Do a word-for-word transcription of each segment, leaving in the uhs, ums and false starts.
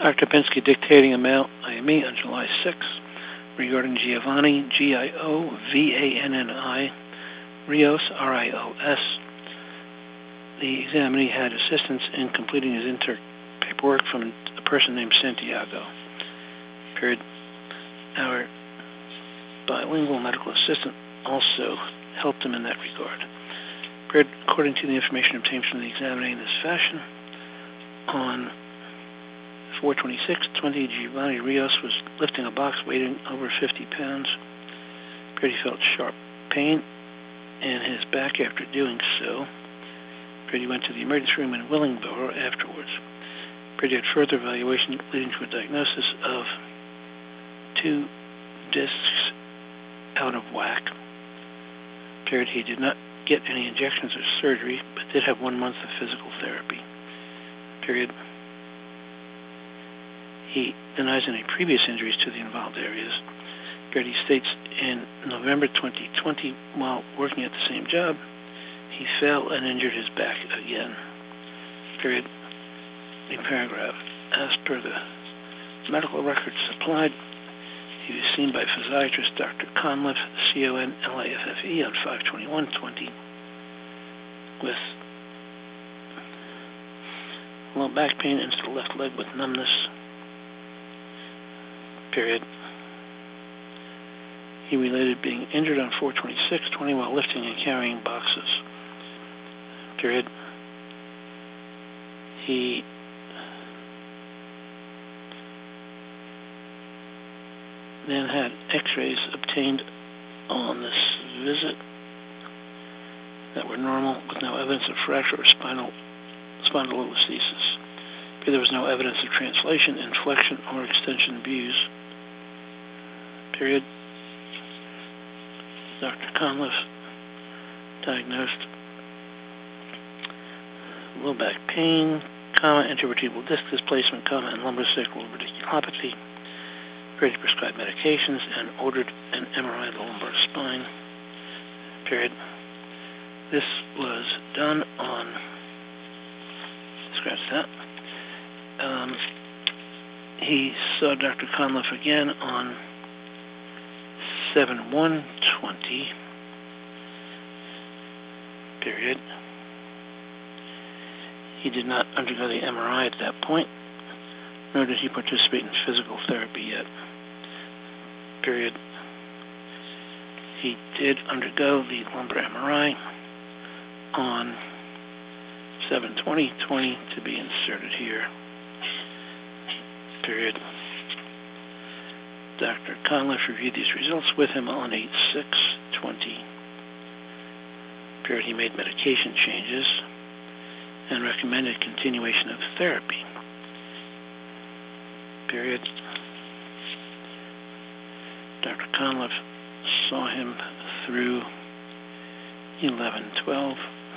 Doctor Pinsky dictating a mail I M E on July sixth regarding Giovanni, G I O V A N N I, Rios, R I O S. The examinee had assistance in completing his intake paperwork from a person named Santiago. Period. Our bilingual medical assistant also helped him in that regard. Period. According to the information obtained from the examinee in this fashion, on four twenty-six twenty, Giovanni Rios was lifting a box weighing over fifty pounds. Period. He felt sharp pain in his back after doing so. Period. He went to the emergency room in Willingboro afterwards. Period. He had further evaluation leading to a diagnosis of two discs out of whack. Period. He did not get any injections or surgery, but did have one month of physical therapy. Period. He denies any previous injuries to the involved areas. Period. He states in November twenty twenty, while working at the same job, he fell and injured his back again. Period. A paragraph. As per the medical records supplied, he was seen by physiatrist Doctor Conliffe, C O N L I F F E, on five twenty-one twenty with low back pain into the left leg with numbness. Period. He related being injured on four twenty-six twenty while lifting and carrying boxes. Period. He then had x-rays obtained on this visit that were normal with no evidence of fracture or spinal spondylolisthesis. There was no evidence of translation, inflection, or extension views. Period. Doctor Conliffe diagnosed low back pain, comma, intervertebral disc displacement, comma, and lumbosacral radiculopathy. Period. Prescribed medications and ordered an M R I of the lumbar spine. Period. This was done on, scratch that. Um, he saw Doctor Conliffe again on seven one twenty. Period. He did not undergo the M R I at that point, nor did he participate in physical therapy yet. Period. He did undergo the lumbar M R I on seven twenty twenty to be inserted here. Period. Doctor Conliffe reviewed these results with him on eight six twenty. Period. He made medication changes and recommended continuation of therapy. Period. Doctor Conliffe saw him through eleven twelve.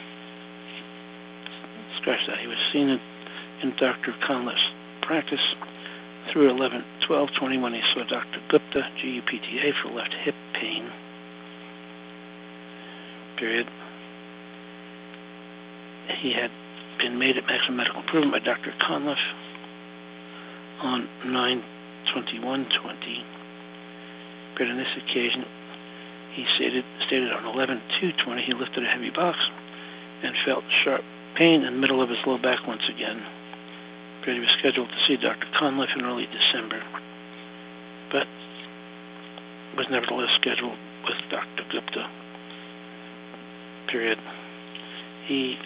Scratch that. He was seen in, in Doctor Conliffe's practice through eleven twelve twenty when he saw Doctor Gupta, G U P T A, for left hip pain. Period. He had been made at maximum medical improvement by Doctor Conliffe on nine twenty-one twenty. But on this occasion, he stated, stated on eleven two twenty he lifted a heavy box and felt sharp pain in the middle of his low back once again. But he was scheduled to see Doctor Conliffe in early December, but was nevertheless scheduled with Doctor Gupta. Period. He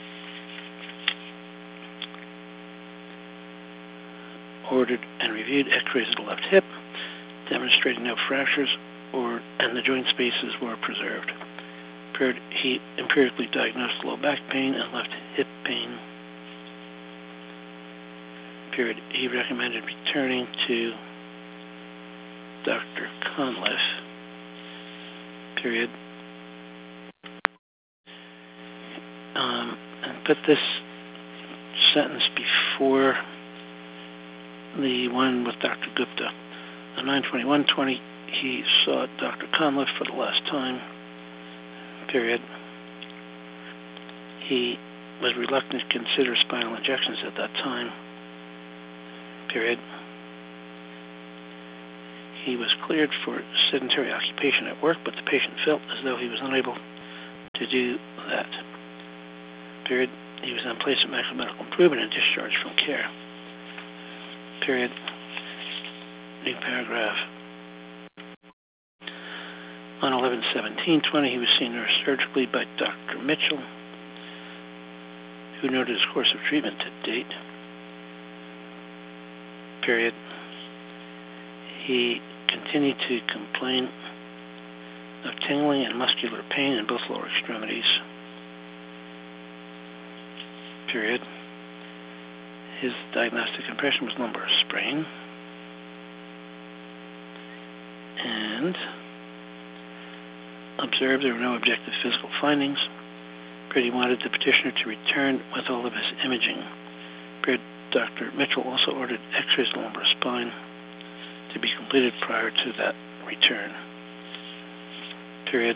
ordered and reviewed x-rays of the left hip, demonstrating no fractures or and the joint spaces were preserved. Period. He empirically diagnosed low back pain and left hip pain. Period. He recommended returning to Doctor Conliffe. Period. Um, and put this sentence before the one with Doctor Gupta. On nine twenty-one twenty, he saw Doctor Conliffe for the last time. Period. He was reluctant to consider spinal injections at that time. Period. He was cleared for sedentary occupation at work, but the patient felt as though he was unable to do that. Period. He was then placed at maximum medical improvement and discharged from care. Period. New paragraph. On eleven seventeen twenty, he was seen neurosurgically by Doctor Mitchell, who noted his course of treatment to date. Period. He continued to complain of tingling and muscular pain in both lower extremities. Period. His diagnostic impression was lumbar sprain. And observed there were no objective physical findings. Period. He wanted the petitioner to return with all of his imaging. Period. Doctor Mitchell also ordered x-rays of the lumbar spine to be completed prior to that return. Period.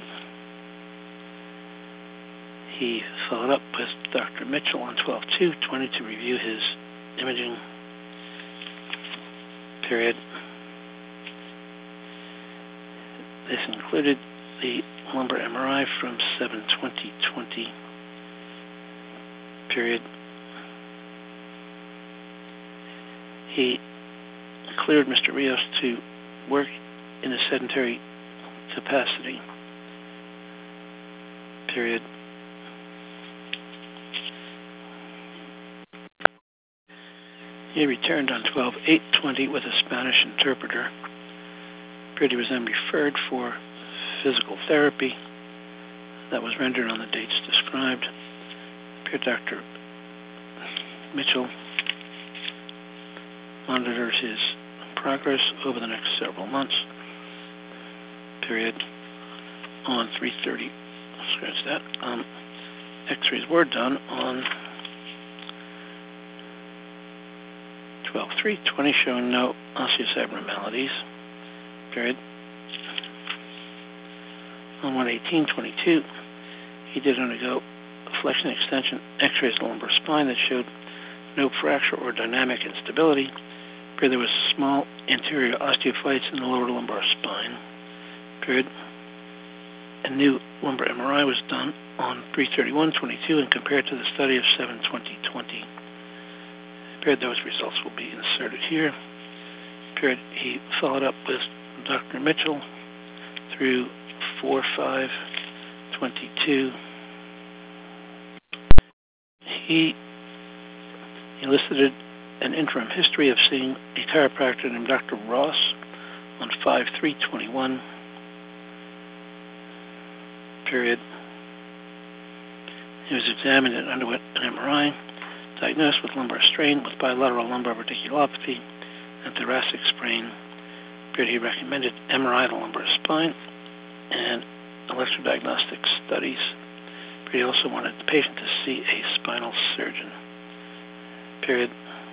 He followed up with Doctor Mitchell on twelve two twenty to review his imaging. Period. This included the lumbar M R I from seven twenty twenty. Period. He cleared Mister Rios to work in a sedentary capacity. Period. He returned on twelve eight twenty with a Spanish interpreter. Period. He was then referred for physical therapy that was rendered on the dates described. Period. Doctor Mitchell monitors his progress over the next several months. Period. On three thirty, scratch that. Um, X-rays were done on twelve three twenty, showing no osseous abnormalities. Period. On one eighteen twenty-two, he did undergo flexion extension X-rays of the lumbar spine that showed no fracture or dynamic instability. Period. There was small anterior osteophytes in the lower lumbar spine. Period. A new lumbar M R I was done on three thirty-one twenty-two and compared to the study of seven twenty twenty. Period. Those results will be inserted here. Period. He followed up with Doctor Mitchell through four five twenty-two. He elicited an interim history of seeing a chiropractor named Doctor Ross on five three twenty-one. Period. He was examined and underwent an M R I, diagnosed with lumbar strain with bilateral lumbar radiculopathy and thoracic sprain. Period. He recommended M R I of the lumbar spine and electrodiagnostic studies. Period. He also wanted the patient to see a spinal surgeon. Period.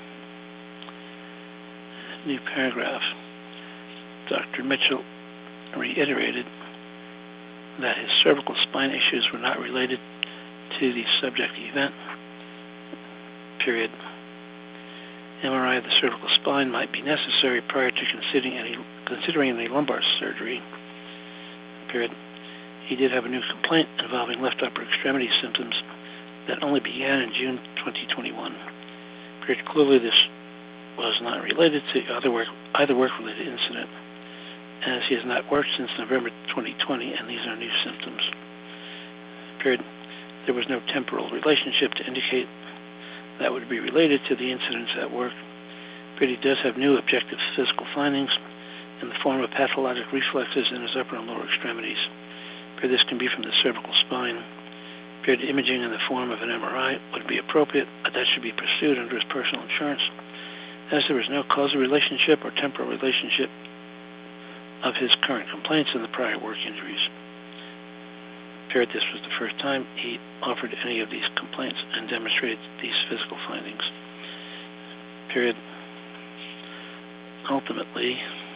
New paragraph. Doctor Mitchell reiterated that his cervical spine issues were not related to the subject event. Period. M R I of the cervical spine might be necessary prior to considering any considering any lumbar surgery. Period. He did have a new complaint involving left upper extremity symptoms that only began in June twenty twenty-one. Period. Clearly, this was not related to either work either work-related incident, as he has not worked since November twenty twenty, and these are new symptoms. Period. There was no temporal relationship to indicate that would be related to the incidents at work. Period. He does have new objective physical findings in the form of pathologic reflexes in his upper and lower extremities. Period. This can be from the cervical spine. Period. Imaging in the form of an M R I would be appropriate, but that should be pursued under his personal insurance, as there was no causal relationship or temporal relationship of his current complaints and the prior work injuries. Period. This was the first time he offered any of these complaints and demonstrated these physical findings. Period. Ultimately,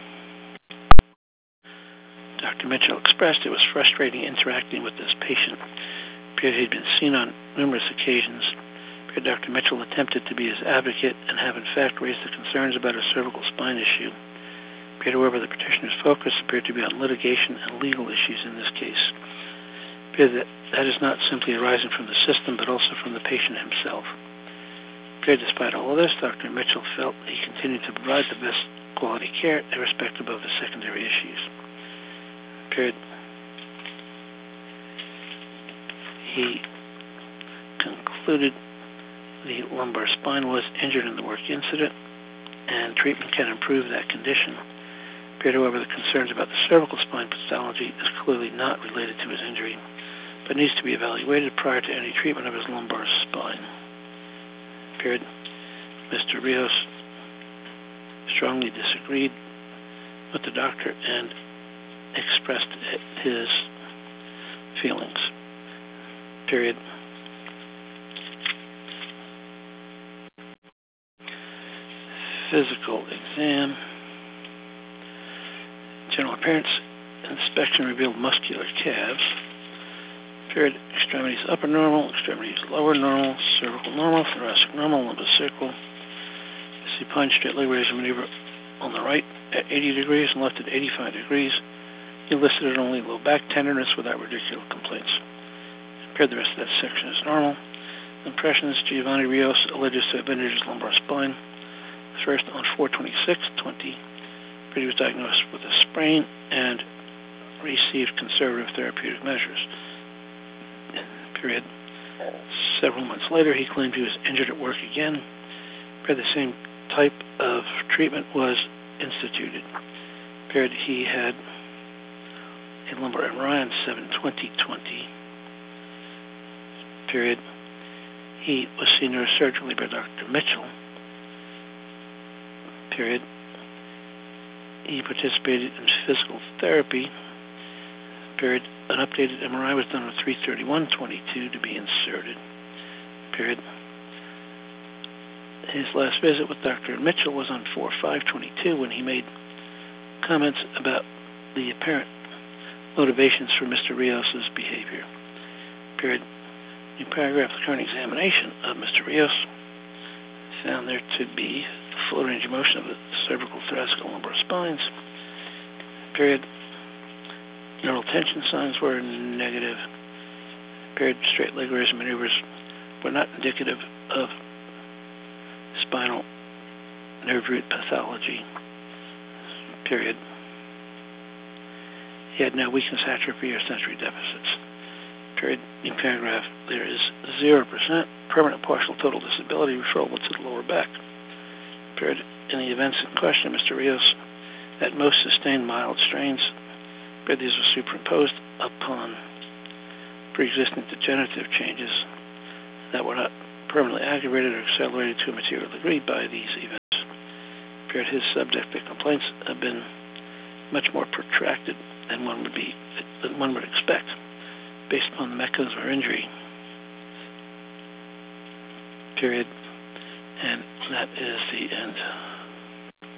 Doctor Mitchell expressed it was frustrating interacting with this patient. Period. He'd been seen on numerous occasions. Period. Doctor Mitchell attempted to be his advocate and have in fact raised the concerns about a cervical spine issue. Period. However, the petitioner's focus appeared to be on litigation and legal issues in this case. Period. That, that is not simply arising from the system, but also from the patient himself. Period. Despite all of this, Doctor Mitchell felt he continued to provide the best quality care, irrespective of the secondary issues. Period. He concluded the lumbar spine was injured in the work incident, and treatment can improve that condition. Period. However, the concerns about the cervical spine pathology is clearly not related to his injury, but needs to be evaluated prior to any treatment of his lumbar spine. Period. Mister Rios strongly disagreed with the doctor and expressed his feelings. Period. Physical exam. General appearance inspection revealed muscular calves. Period. Extremities upper normal, extremities lower normal, cervical normal, thoracic normal, lumbocervical. Supine straight leg raise maneuver on the right at eighty degrees and left at eighty-five degrees. He elicited only low back tenderness without radicular complaints. Compared the rest of that section is normal. Impressionist Giovanni Rios alleges to have injured his lumbar spine. First on four twenty-six twenty, he was diagnosed with a sprain and received conservative therapeutic measures. Period. Several months later, he claimed he was injured at work again. Period. The same type of treatment was instituted. Period. He had a lumbar M R I on seven twenty twenty. Period. He was seen neurosurgically by Doctor Mitchell. Period. He participated in physical therapy. Period. An updated M R I was done on three thirty-one twenty-two to be inserted. Period. His last visit with Doctor Mitchell was on four five twenty-two when he made comments about the apparent motivations for Mister Rios' behavior. Period. New paragraph, the current examination of Mister Rios found there to be full range of motion of the cervical, thoracic, and lumbar spines. Period. Neural tension signs were negative. Period. Straight leg raise maneuvers were not indicative of spinal nerve root pathology. Period. He had no weakness, atrophy, or sensory deficits. Period. In paragraph, there is zero percent permanent partial total disability referable to the lower back. Period. In the events in question, Mister Rios at most sustained mild strains. Period. These were superimposed upon pre-existing degenerative changes that were not permanently aggravated or accelerated to a material degree by these events. Period. His subjective complaints have been much more protracted than one would be than one would expect, based upon the mechanism of injury. Period. And that is the end.